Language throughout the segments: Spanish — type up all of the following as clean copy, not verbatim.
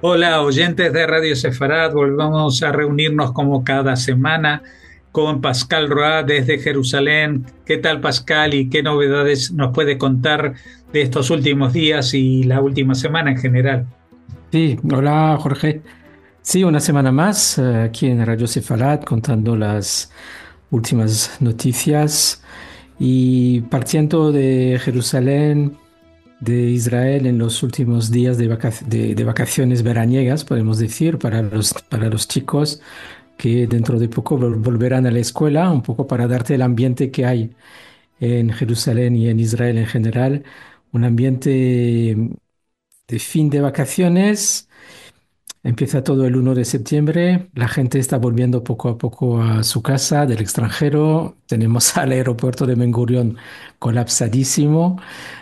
Hola, oyentes de Radio Sefarad, volvamos a reunirnos como cada semana con Pascal Roa desde Jerusalén. ¿Qué tal, Pascal? ¿Y qué novedades nos puede contar de estos últimos días y la última semana en general? Sí, hola Jorge. Sí, una semana más aquí en Radio Sefarat contando las últimas noticias y partiendo de Jerusalén, de Israel en los últimos días de vacaciones veraniegas, podemos decir, para los chicos que dentro de poco volverán a la escuela, un poco para darte el ambiente que hay en Jerusalén y en Israel en general, un ambiente de fin de vacaciones. Empieza todo el 1 de septiembre, la gente está volviendo poco a poco a su casa del extranjero, tenemos al aeropuerto de Ben Gurión colapsadísimo.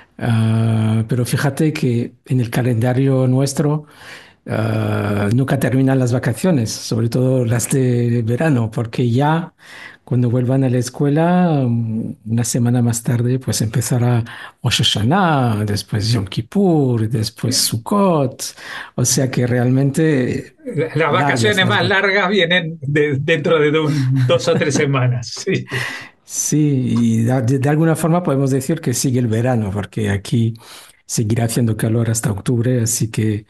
Pero fíjate que en el calendario nuestro nunca terminan las vacaciones, sobre todo las de verano, porque ya cuando vuelvan a la escuela, una semana más tarde, pues empezará Rosh Hashanah, después Yom Kippur, después Sukkot, o sea que realmente Las largas vacaciones las más vacaciones. largas vienen dentro de 2 o 3 semanas. Sí. Sí, y de alguna forma podemos decir que sigue el verano, porque aquí seguirá haciendo calor hasta octubre, así que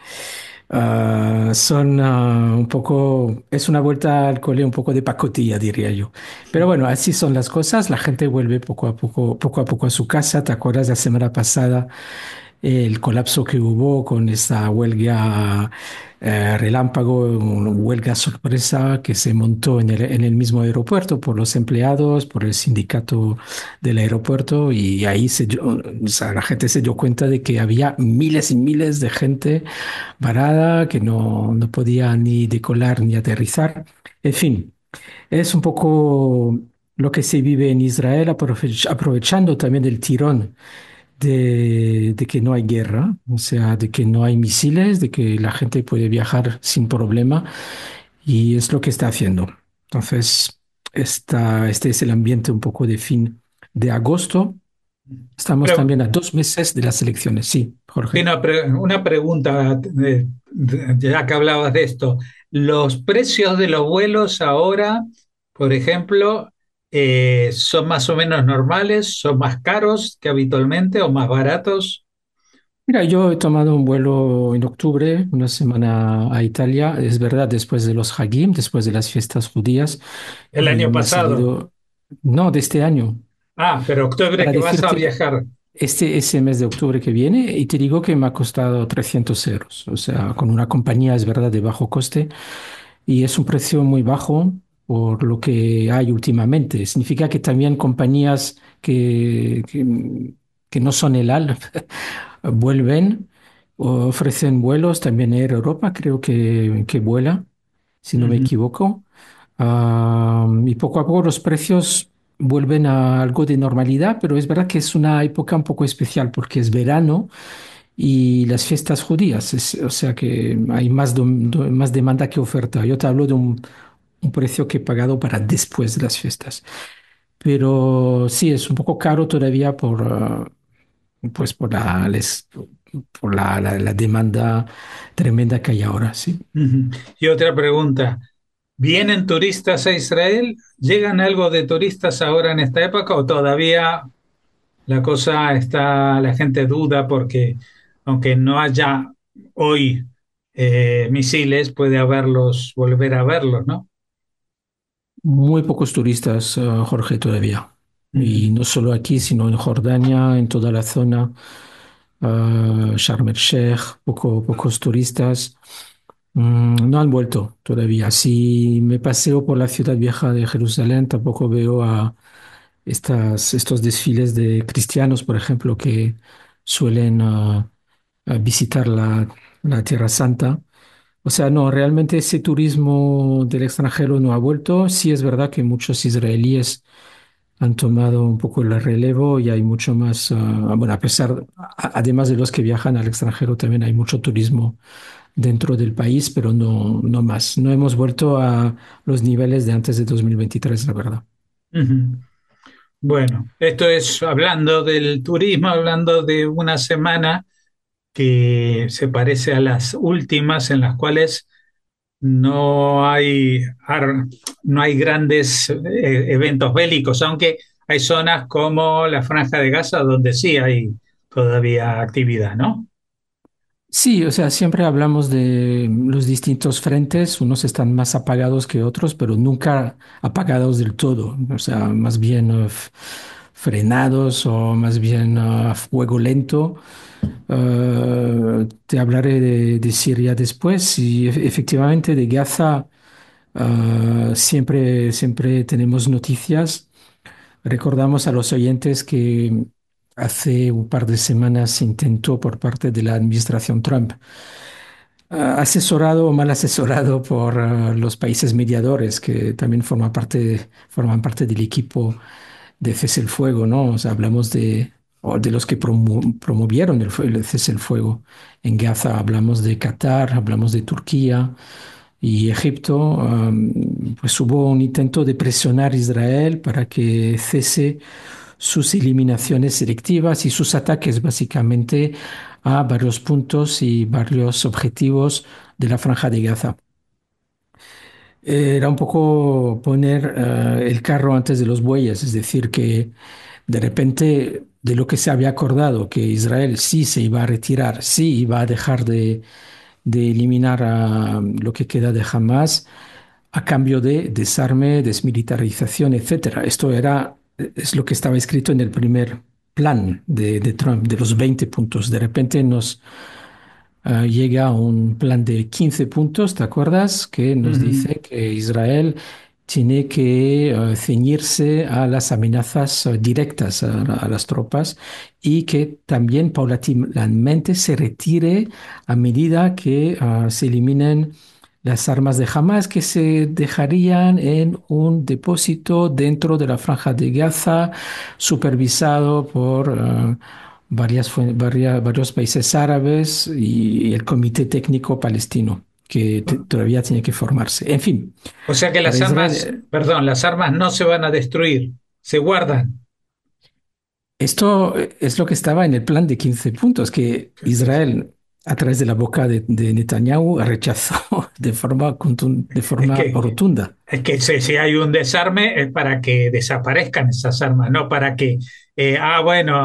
son un poco, es una vuelta al cole un poco de pacotilla, diría yo. Pero bueno, así son las cosas, la gente vuelve poco a poco a su casa. ¿Te acuerdas la semana pasada el colapso que hubo con esta huelga relámpago, una huelga sorpresa que se montó en el mismo aeropuerto por los empleados, por el sindicato del aeropuerto? Y ahí o sea, la gente se dio cuenta de que había miles y miles de gente varada que no podía ni decolar ni aterrizar. En fin, es un poco lo que se vive en Israel, aprovechando también del tirón de que no hay guerra, o sea, de que no hay misiles, de que la gente puede viajar sin problema, y es lo que está haciendo. Entonces, este es el ambiente un poco de fin de agosto. Estamos Pero, también a 2 meses de las elecciones. Sí, sí, Jorge. una pregunta, ya que hablabas de esto. ¿Los precios de los vuelos ahora, por ejemplo, son más o menos normales? ¿Son más caros que habitualmente o más baratos? Mira, yo he tomado un vuelo en octubre, una semana a Italia, es verdad, después de los Hagim, después de las fiestas judías, El y año me ha pasado. salido, no, de este año, Ah, pero octubre para que vas a decirte, viajar. ese mes de octubre que viene, y te digo que me ha costado 300 euros, o sea, con una compañía, es verdad, de bajo coste, y es un precio muy bajo por lo que hay últimamente. Significa que también compañías que no son el AL vuelven, ofrecen vuelos, también Air Europa creo que vuela, si no me Ujú. equivoco. Y poco a poco los precios vuelven a algo de normalidad, pero es verdad que es una época un poco especial porque es verano y las fiestas judías, o sea que hay más demanda que oferta. Yo te hablo de un precio que he pagado para después de las fiestas. Pero sí, es un poco caro todavía pues por la demanda tremenda que hay ahora, sí. Ujú. Y otra pregunta. ¿Vienen turistas a Israel? ¿Llegan algo de turistas ahora en esta época o todavía la cosa está, la gente duda porque aunque no haya hoy misiles, puede haberlos, volver a verlos, ¿no? Muy pocos turistas, Jorge, todavía. Y Ujú. no solo aquí, sino en Jordania, en toda la zona, Sharm el Sheikh, pocos turistas. No han vuelto todavía. Si me paseo por la ciudad vieja de Jerusalén, tampoco veo a estos desfiles de cristianos, por ejemplo, que suelen a visitar la Tierra Santa. O sea, no, realmente ese turismo del extranjero no ha vuelto. Sí es verdad que muchos israelíes han tomado un poco el relevo y hay mucho más, bueno, además de los que viajan al extranjero, también hay mucho turismo dentro del país, pero no más. No hemos vuelto a los niveles de antes de 2023, la verdad. Ujú. Bueno, esto es hablando del turismo, hablando de una semana. que se parece a las últimas en las cuales no hay, no hay grandes eventos bélicos, aunque hay zonas como la Franja de Gaza donde sí hay todavía actividad, ¿no? Sí, o sea, siempre hablamos de los distintos frentes, unos están más apagados que otros, pero nunca apagados del todo, o sea, más bien frenados o más bien a fuego lento. Te hablaré de Siria después y efectivamente de Gaza siempre tenemos noticias. Recordamos a los oyentes que hace un par de semanas se intentó por parte de la administración Trump, asesorado o mal asesorado por los países mediadores que también forman parte del equipo de cese el fuego, ¿no? O sea, hablamos o de los que promovieron el cese el fuego. En Gaza hablamos de Qatar, hablamos de Turquía y Egipto. Pues hubo un intento de presionar a Israel para que cese sus eliminaciones selectivas y sus ataques básicamente a varios puntos y varios objetivos de la Franja de Gaza. Era un poco poner el carro antes de los bueyes, es decir, que de repente de lo que se había acordado, que Israel sí se iba a retirar, sí iba a dejar de eliminar a lo que queda de Hamas a cambio de desarme, desmilitarización, etcétera. Es lo que estaba escrito en el primer plan de Trump, de los 20 puntos. De repente llega un plan de 15 puntos, ¿te acuerdas? Que nos Ujú. dice que Israel tiene que ceñirse a las amenazas directas a las tropas y que también paulatinamente se retire a medida que se eliminen las armas de Hamas que se dejarían en un depósito dentro de la Franja de Gaza, supervisado por varios países árabes y el Comité Técnico Palestino, que todavía tiene que formarse. En fin, O sea que para las Israel, armas, perdón, las armas no se van a destruir, se guardan. esto es lo que estaba en el plan de 15 puntos que Israel, a través de la boca de Netanyahu, rechazó de Es forma que, rotunda. es que si hay un desarme es para que desaparezcan esas armas, no para que, bueno,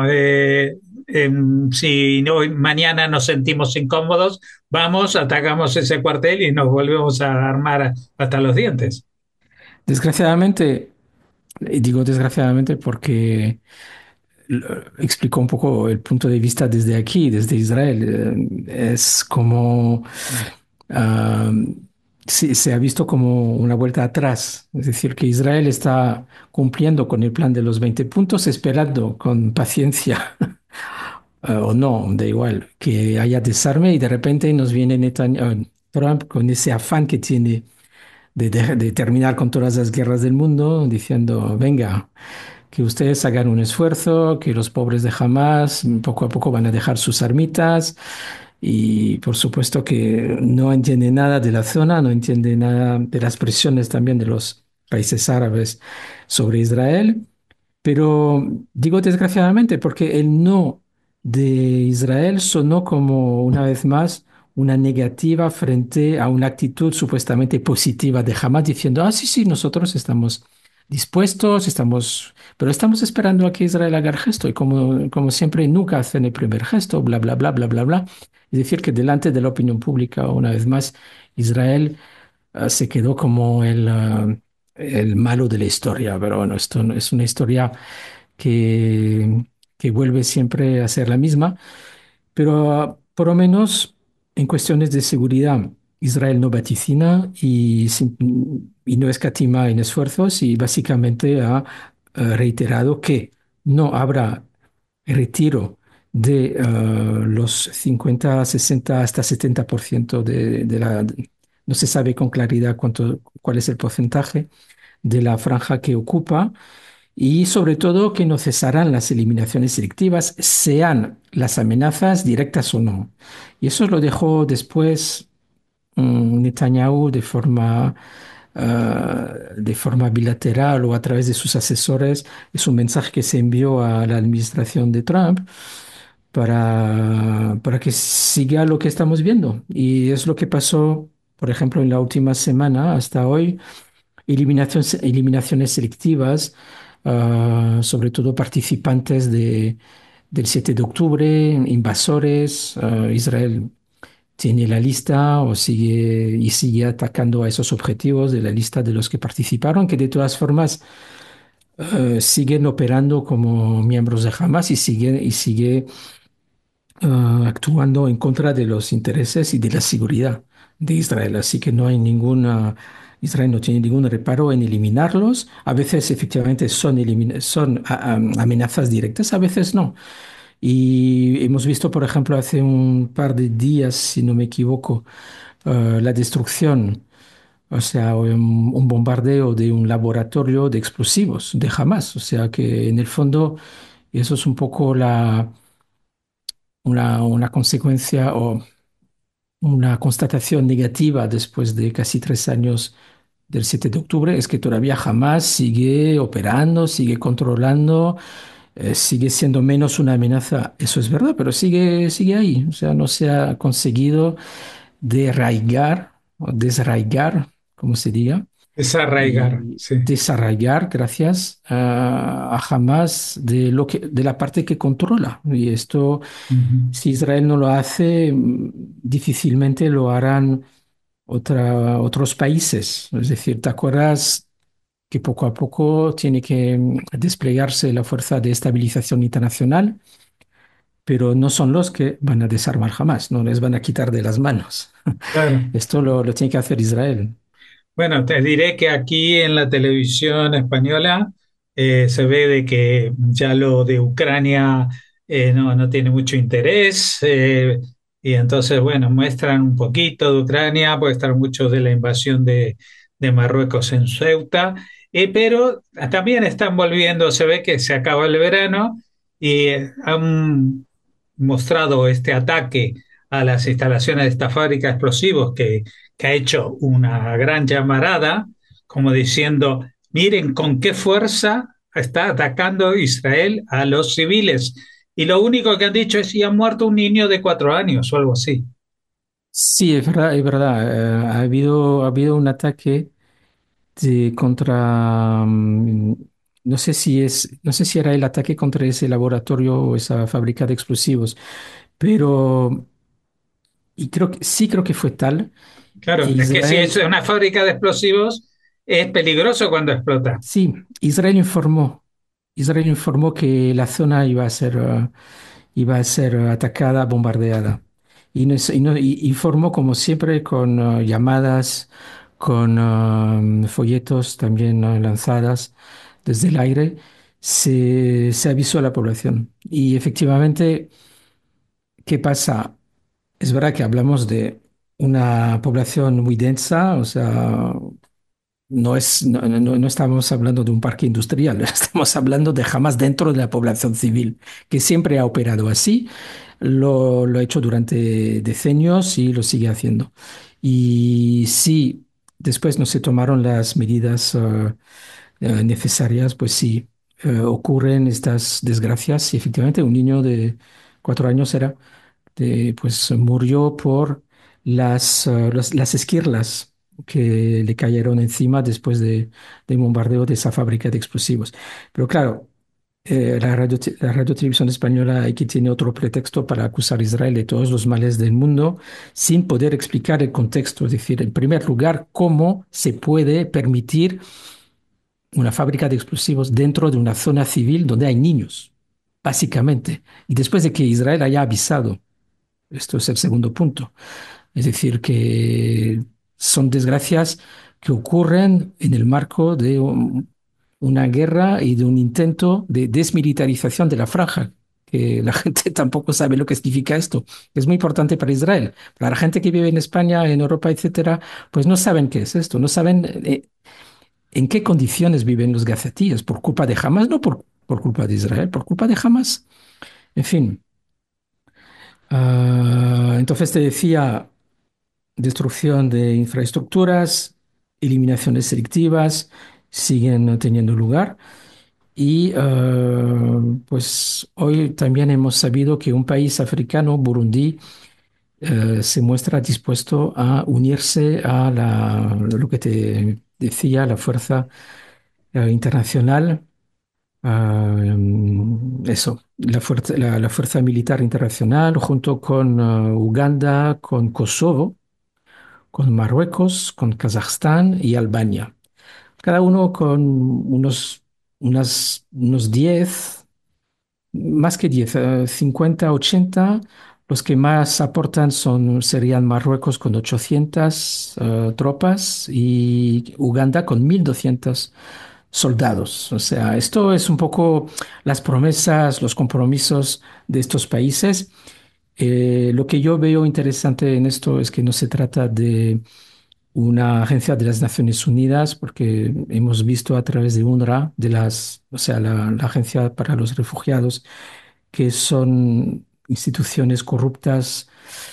si no, mañana nos sentimos incómodos, vamos, atacamos ese cuartel y nos volvemos a armar hasta los dientes. Desgraciadamente, y digo desgraciadamente porque explico un poco el punto de vista desde aquí, desde Israel. Es como ah, sí, se ha visto como una vuelta atrás. Es decir, que Israel está cumpliendo con el plan de los 20 puntos, esperando con paciencia o no, da igual, que haya desarme y de repente nos viene Trump con ese afán que tiene de terminar con todas las guerras del mundo, diciendo, venga, que ustedes hagan un esfuerzo, que los pobres de Hamas poco a poco van a dejar sus armitas y por supuesto que no entiende nada de la zona, no entiende nada de las presiones también de los países árabes sobre Israel. Pero digo desgraciadamente porque el no de Israel sonó como una vez más una negativa frente a una actitud supuestamente positiva de Hamas diciendo, ah, sí, sí, nosotros estamos dispuestos, pero estamos esperando a que Israel haga el gesto y como siempre nunca hacen el primer gesto, bla, bla, bla, bla, bla, bla. Es decir, que delante de la opinión pública, una vez más, Israel se quedó como el malo de la historia, pero bueno, esto no es una historia que, que vuelve siempre a ser la misma, pero por lo menos en cuestiones de seguridad, Israel no vaticina y no escatima en esfuerzos y básicamente ha reiterado que no habrá retiro de los 50, 60, hasta 70% no se sabe con claridad cuál es el porcentaje de la franja que ocupa y sobre todo que no cesarán las eliminaciones selectivas, sean las amenazas directas o no. Y eso lo dejó después Netanyahu de forma bilateral o a través de sus asesores. Es un mensaje que se envió a la administración de Trump para que siga lo que estamos viendo. Y es lo que pasó, por ejemplo, en la última semana hasta hoy, eliminaciones selectivas, sobre todo participantes del 7 de octubre, invasores. Israel tiene la lista o sigue atacando a esos objetivos de la lista de los que participaron, que de todas formas siguen operando como miembros de Hamas y sigue actuando en contra de los intereses y de la seguridad de Israel. Así que no hay Israel no tiene ningún reparo en eliminarlos. A veces efectivamente son amenazas directas, a veces no. Y hemos visto, por ejemplo, hace un par de días, si no me equivoco, la destrucción, o sea, un bombardeo de un laboratorio de explosivos de Hamas. O sea que en el fondo eso es un poco una consecuencia o una constatación negativa después de casi 3 años del 7 de octubre, es que todavía Hamas sigue operando, sigue controlando, sigue siendo menos una amenaza. Eso es verdad, pero sigue ahí. O sea, no se ha conseguido derraigar o desarraigar, como se diga, Desarraigar, y sí. desarraigar, gracias a Hamas de la parte que controla. Y esto, Ujú. si Israel no lo hace, difícilmente lo harán otros países. Es decir, ¿te acuerdas que poco a poco tiene que desplegarse la fuerza de estabilización internacional? Pero no son los que van a desarmar jamás, no les van a quitar de las manos. Claro. Esto lo tiene que hacer Israel. Bueno, te diré que aquí en la televisión española se ve de que ya lo de Ucrania no tiene mucho interés y entonces, bueno, muestran un poquito de Ucrania, muestran mucho de la invasión de Marruecos en Ceuta, pero también están volviendo, se ve que se acaba el verano y han mostrado este ataque a las instalaciones de esta fábrica de explosivos que ha hecho una gran llamarada, como diciendo, miren con qué fuerza está atacando Israel a los civiles. Y lo único que han dicho es, si ha muerto un niño de 4 años o algo así. Sí, es verdad, es verdad. Ha habido un ataque contra, no sé si era el ataque contra ese laboratorio o esa fábrica de explosivos, pero creo que fue tal. Claro, es que si es Israel, una fábrica de explosivos, es peligroso cuando explota. sí, Israel informó que la zona iba a ser atacada, bombardeada. Y informó, como siempre, con llamadas, con folletos también lanzadas desde el aire. Se avisó a la población. Y efectivamente, ¿qué pasa? Es verdad que hablamos de una población muy densa, o sea, no estamos hablando de un parque industrial, estamos hablando de jamás dentro de la población civil, que siempre ha operado así, lo ha hecho durante decenios y lo sigue haciendo. Y si después no se tomaron las medidas necesarias, pues sí, ocurren estas desgracias. Y efectivamente, un niño de 4 años pues murió por las esquirlas que le cayeron encima después del bombardeo de esa fábrica de explosivos. Pero claro, la radio Televisión Española aquí tiene otro pretexto para acusar a Israel de todos los males del mundo sin poder explicar el contexto. Es decir, en primer lugar, cómo se puede permitir una fábrica de explosivos dentro de una zona civil donde hay niños, básicamente. Y después de que Israel haya avisado, esto es el segundo punto. Es decir, que son desgracias que ocurren en el marco de una guerra y de un intento de desmilitarización de la franja, que la gente tampoco sabe lo que significa esto. Es muy importante para Israel. Para la gente que vive en España, en Europa, etcétera, pues no saben qué es esto, no saben en qué condiciones viven los gazatíes, por culpa de Hamas, no por culpa de Israel, por culpa de Hamas. En fin. Entonces te decía, destrucción de infraestructuras, eliminaciones selectivas siguen teniendo lugar Y pues hoy también hemos sabido que un país africano, Burundi, se muestra dispuesto a unirse a lo que te decía, la fuerza internacional, eso, la fuerza militar internacional, junto con Uganda, con Kosovo, con Marruecos, con Kazajstán y Albania. Cada uno con unos 10, más que 10, 50, 80. Los que más aportan serían Marruecos con 800 tropas y Uganda con 1.200 soldados. O sea, esto es un poco las promesas, los compromisos de estos países. Lo que yo veo interesante en esto es que no se trata de una agencia de las Naciones Unidas, porque hemos visto a través de UNRWA, o sea, la Agencia para los Refugiados, que son instituciones corruptas,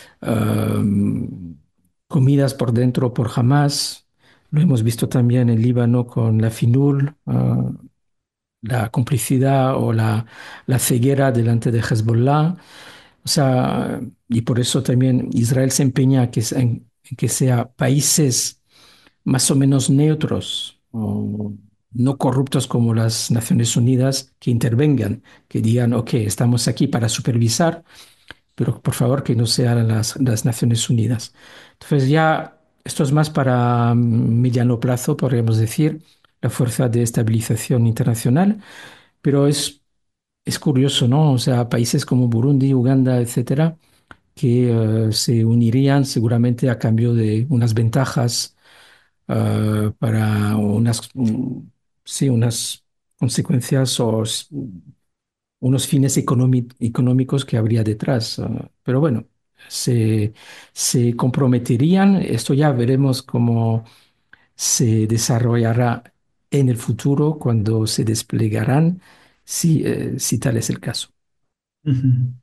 comidas por dentro por Hamas. Lo hemos visto también en Líbano con la FINUL, la complicidad o la ceguera delante de Hezbollah. O sea, y por eso también Israel se empeña en que sea países más o menos neutros o no corruptos como las Naciones Unidas que intervengan, que digan, ok, estamos aquí para supervisar, pero por favor que no sean las Naciones Unidas. Entonces ya esto es más para mediano plazo, podríamos decir, la fuerza de estabilización internacional, pero es curioso, ¿no? O sea, países como Burundi, Uganda, etcétera, que se unirían seguramente a cambio de unas ventajas para sí, unas consecuencias unos fines económicos que habría detrás. Pero bueno, se, se comprometerían. Esto ya veremos cómo se desarrollará en el futuro cuando se desplegarán, si tal es el caso. Ujú.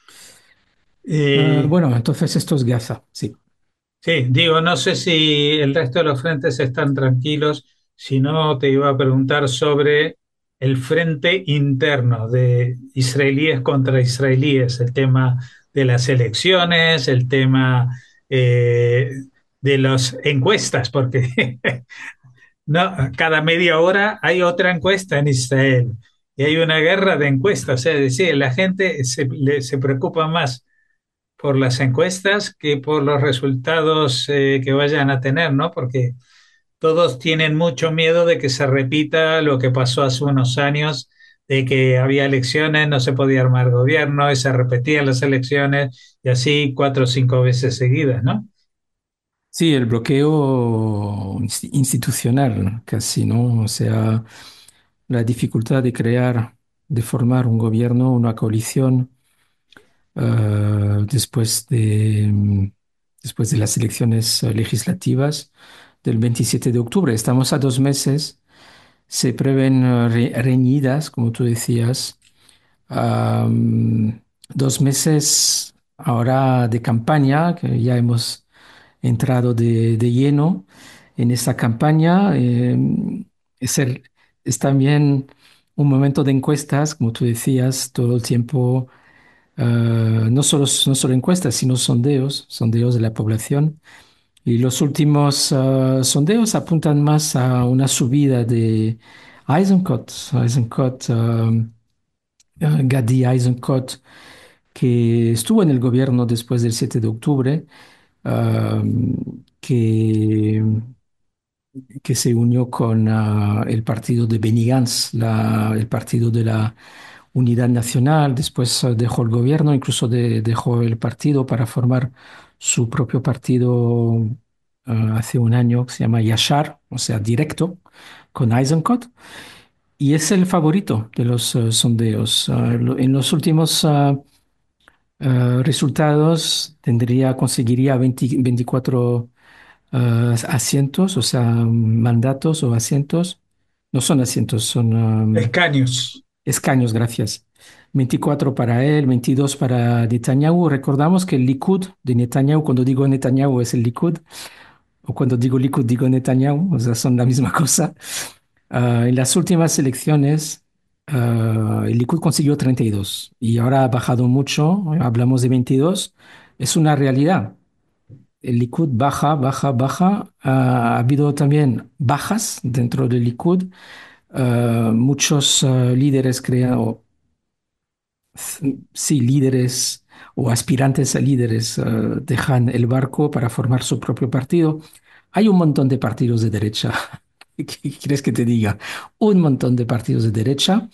Eh, Bueno, entonces esto es Gaza, sí. sí, digo, no sé si el resto de los frentes están tranquilos, si no te iba a preguntar sobre el frente interno de israelíes contra israelíes, el tema de las elecciones, el tema eh, de las encuestas, porque no, cada media hora hay otra encuesta en Israel y hay una guerra de encuestas, es decir, la gente se preocupa más por las encuestas que por los resultados que vayan a tener, ¿no? Porque todos tienen mucho miedo de que se repita lo que pasó hace unos años, de que había elecciones, no se podía armar gobierno y se repetían las elecciones y así 4 o 5 veces seguidas, ¿no? Sí, el bloqueo institucional, ¿no? Casi, ¿no? O sea, la dificultad de formar un gobierno, una coalición, después de las elecciones legislativas del 27 de octubre. Estamos a 2 meses, se prevén reñidas, como tú decías. Am, 2 meses ahora de campaña, que ya hemos entrado de lleno en esta campaña. Es, el- es también un momento de encuestas, como tú decías, todo el tiempo, no solo encuestas, sino sondeos de la población. Y los últimos sondeos apuntan más a una subida de Eisenkot, Gadi Eisenkot, que estuvo en el gobierno después del 7 de octubre, que, que se unió con el partido de Benny Gantz, el partido de la Unidad Nacional. Después dejó el gobierno, incluso dejó el partido para formar su propio partido hace un año, que se llama Yashar, o sea, directo, con Eisenkot. Y es el favorito de los sondeos. En los últimos resultados conseguiría 24 asientos, o sea, mandatos o asientos. No son asientos, son Escaños. escaños, gracias. 24 para él, 22 para Netanyahu. Recordamos que el Likud de Netanyahu, cuando digo Netanyahu es el Likud, o cuando digo Likud digo Netanyahu, o sea, son la misma cosa. En las últimas elecciones, El Likud consiguió 32 y ahora ha bajado mucho, hablamos de 22. Es una realidad. El Likud baja, baja, baja. Ha habido también bajas dentro del Likud. Muchos líderes sí, líderes o aspirantes a líderes dejan el barco para formar su propio partido. Hay un montón de partidos de derecha. ¿Qué quieres que te diga? Un montón de partidos de derecha.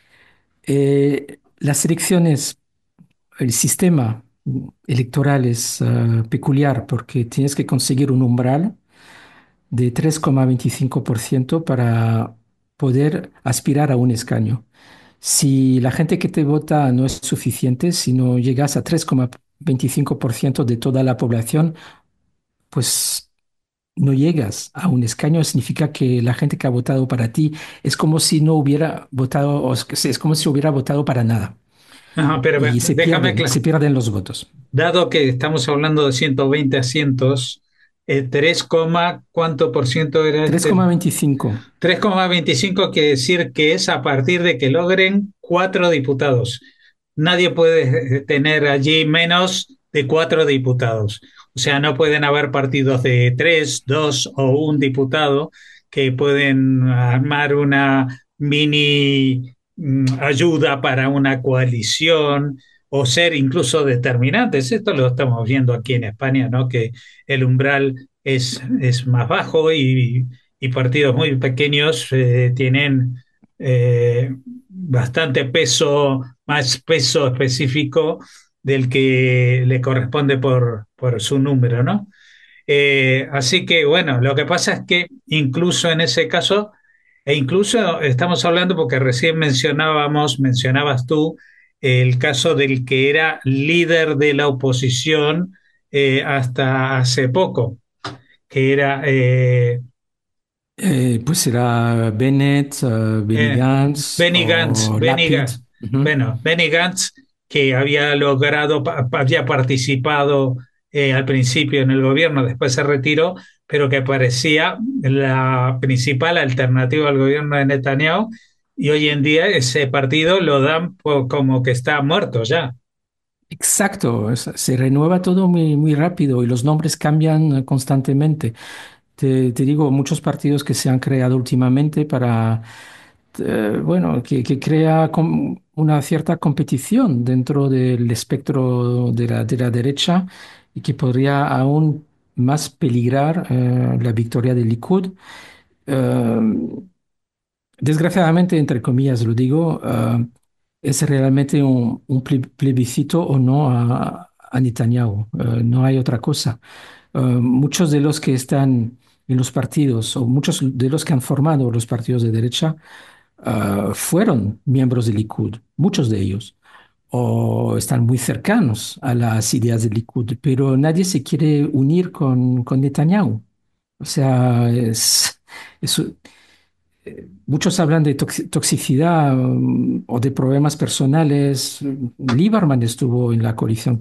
Las elecciones, el sistema electoral es peculiar porque tienes que conseguir un umbral de 3,25% para poder aspirar a un escaño. Si la gente que te vota no es suficiente, si no llegas a 3,25% de toda la población, pues no llegas a un escaño. Significa que la gente que ha votado para ti es como si no hubiera votado, es como si hubiera votado para nada. Ajá, pero Y déjame, se pierden los votos. dado que estamos hablando de 120 asientos, 3, ¿cuánto por ciento era Tres este? coma veinticinco. 3,25 quiere decir que es a partir de que logren 4 diputados. Nadie puede tener allí menos de 4 diputados. O sea, no pueden haber partidos de 3, 2 o 1 diputado que pueden armar una mini ayuda para una coalición o ser incluso determinantes. Esto lo estamos viendo aquí en España, ¿no? Que el umbral es más bajo y partidos muy pequeños tienen bastante peso, más peso específico del que le corresponde por su número, ¿no? Así que bueno, lo que pasa es que incluso en ese caso, e incluso estamos hablando porque recién mencionabas tú el caso del que era líder de la oposición hasta hace poco, que era Pues será Bennett, Benny Eh, Gantz Benny Gantz, o Lapid. Ujú. bueno, Benny Gantz, que había logrado, había participado al principio en el gobierno, después se retiró, pero que parecía la principal alternativa al gobierno de Netanyahu, y hoy en día ese partido lo dan como que está muerto ya. Exacto, se renueva todo muy, muy rápido y los nombres cambian constantemente. Te digo, muchos partidos que se han creado últimamente para, bueno, que crea una cierta competición dentro del espectro de la derecha y que podría aún más peligrar la victoria del Likud. Eh, Desgraciadamente, entre comillas lo digo, es realmente un plebiscito o no a Netanyahu. No hay otra cosa. Muchos de los que están en los partidos o muchos de los que han formado los partidos de derecha fueron miembros del Likud, muchos de ellos, o están muy cercanos a las ideas del Likud, pero nadie se quiere unir con Netanyahu. O sea, es, muchos hablan de toxicidad o de problemas personales. Lieberman estuvo en la coalición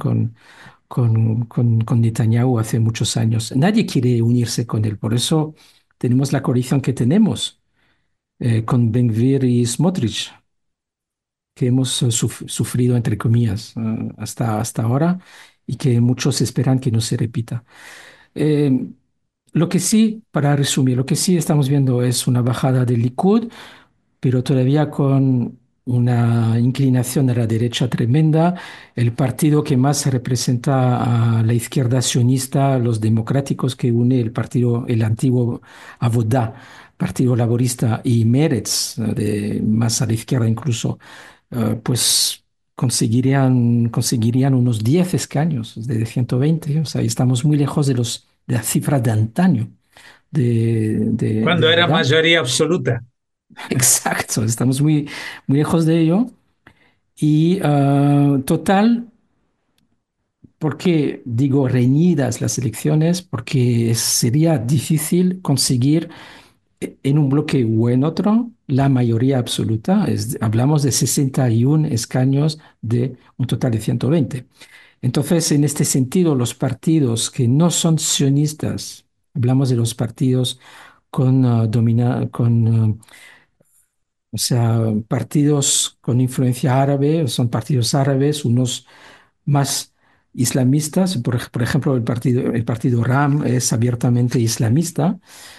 con Netanyahu hace muchos años. Nadie quiere unirse con él. Por eso tenemos la coalición que tenemos con Ben-Gvir y Smotrich, que hemos sufrido, entre comillas, hasta ahora y que muchos esperan que no se repita. Eh, lo que sí, para resumir, lo que sí estamos viendo es una bajada del Likud, pero todavía con una inclinación a la derecha tremenda. El partido que más representa a la izquierda sionista, los democráticos, que une el partido, el antiguo Avoda, Partido Laborista, y Meretz, más a la izquierda incluso, pues conseguirían unos 10 escaños de 120. O sea, estamos muy lejos de las cifras de antaño de Cuando era Avoda. mayoría absoluta. Exacto, estamos muy, muy lejos de ello. Y total, ¿por qué digo reñidas las elecciones? Porque sería difícil conseguir en un bloque o en otro la mayoría absoluta. Hablamos de 61 escaños de un total de 120. Entonces, en este sentido, los partidos que no son sionistas, hablamos de los partidos con, O sea, partidos con influencia árabe, son partidos árabes, unos más islamistas. Por ejemplo, el partido RAM es abiertamente islamista,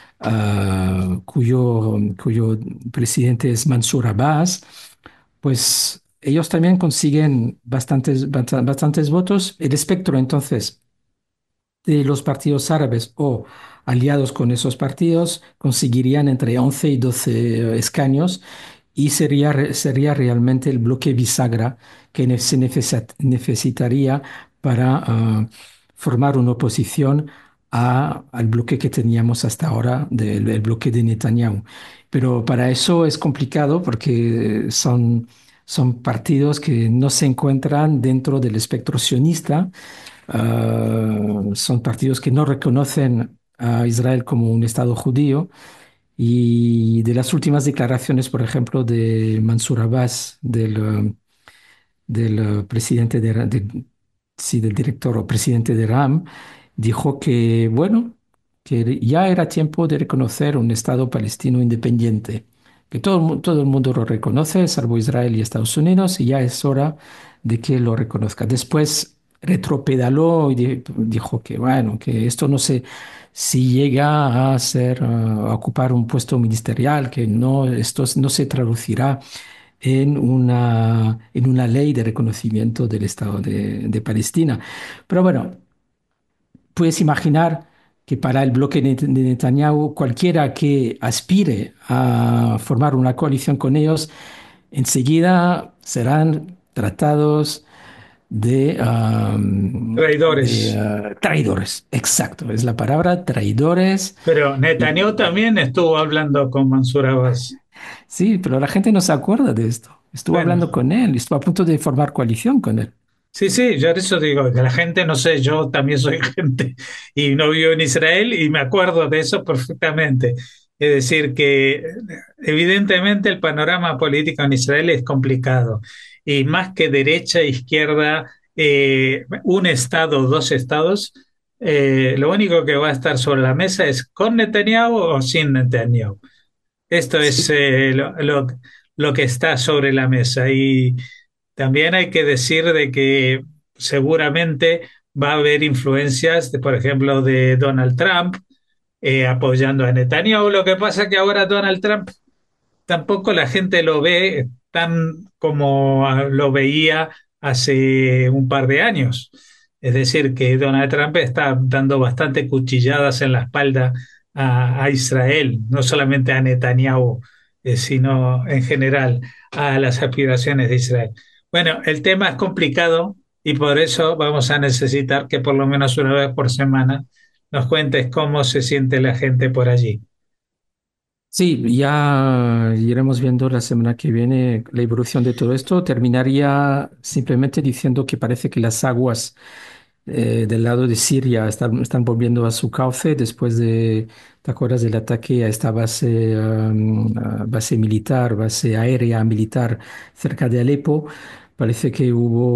cuyo presidente es Mansur Abbas. Pues ellos también consiguen bastantes votos. El espectro, entonces, de los partidos árabes o aliados con esos partidos conseguirían entre 11 y 12 escaños, y sería realmente el bloque bisagra que necesitaría para formar una oposición al bloque que teníamos hasta ahora, el bloque de Netanyahu. Pero para eso es complicado porque son partidos que no se encuentran dentro del espectro sionista. Son partidos que no reconocen a Israel como un Estado judío, y de las últimas declaraciones, por ejemplo, de Mansur Abbas, del presidente sí, del director o presidente de RAM, dijo que, bueno, que ya era tiempo de reconocer un Estado palestino independiente, que todo el mundo lo reconoce, salvo Israel y Estados Unidos, y ya es hora de que lo reconozca. Después retropedaló y dijo que, bueno, que esto no sé si llega a ocupar un puesto ministerial, que no, esto no se traducirá en una ley de reconocimiento del Estado de Palestina. Pero bueno, puedes imaginar que para el bloque de Netanyahu, cualquiera que aspire a formar una coalición con ellos, enseguida serán tratados de Traidores. traidores. Exacto, es la palabra, traidores. Pero Y Netanyahu también estuvo hablando con Mansur Abbas. sí, pero la gente no se acuerda de esto. Estuvo Bueno, hablando con él, estuvo a punto de formar coalición con él. sí, sí, yo eso digo, que la gente, no sé, yo también soy gente y no vivo en Israel y me acuerdo de eso perfectamente. Es decir, que evidentemente el panorama político en Israel es complicado y más que derecha, e izquierda, un estado, dos estados, lo único que va a estar sobre la mesa es con Netanyahu o sin Netanyahu. Esto es Sí, lo que está sobre la mesa. Y también hay que decir de que seguramente va a haber influencias, de, por ejemplo, de Donald Trump apoyando a Netanyahu. Lo que pasa es que ahora Donald Trump tampoco la gente lo ve tan como lo veía hace un par de años. Es decir, que Donald Trump está dando bastante cuchilladas en la espalda a Israel, no solamente a Netanyahu, sino en general a las aspiraciones de Israel. Bueno, el tema es complicado y por eso vamos a necesitar que por lo menos una vez por semana nos cuentes cómo se siente la gente por allí. sí, ya iremos viendo la semana que viene la evolución de todo esto. Terminaría simplemente diciendo que parece que las aguas del lado de Siria están volviendo a su cauce después ¿te acuerdas del ataque a esta base militar, base aérea militar cerca de Alepo? Parece que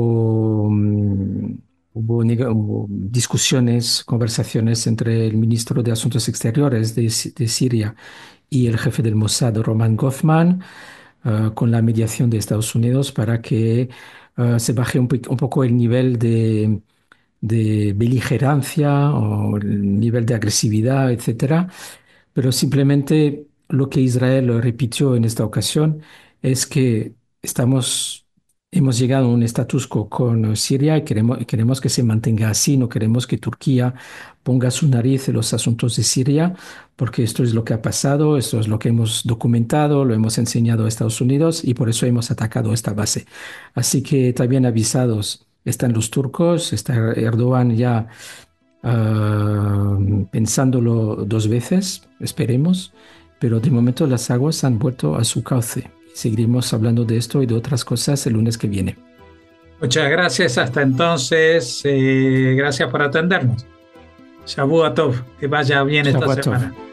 hubo discusiones, conversaciones entre el ministro de Asuntos Exteriores de Siria y el jefe del Mossad, Roman Goffman, con la mediación de Estados Unidos para que se baje un poco el nivel de beligerancia o el nivel de agresividad, etcétera. Pero simplemente lo que Israel repitió en esta ocasión es que hemos llegado a un status quo con Siria, y queremos que se mantenga así. No queremos que Turquía ponga su nariz en los asuntos de Siria, porque esto es lo que ha pasado, esto es lo que hemos documentado, lo hemos enseñado a Estados Unidos, y por eso hemos atacado esta base. Así que también avisados están los turcos, está Erdogan ya pensándolo dos veces, esperemos, pero de momento las aguas han vuelto a su cauce. Seguiremos hablando de esto y de otras cosas el lunes que viene. Muchas gracias. Hasta entonces, gracias por atendernos. Shabu Tov, que vaya bien esta Shabbat tov. semana.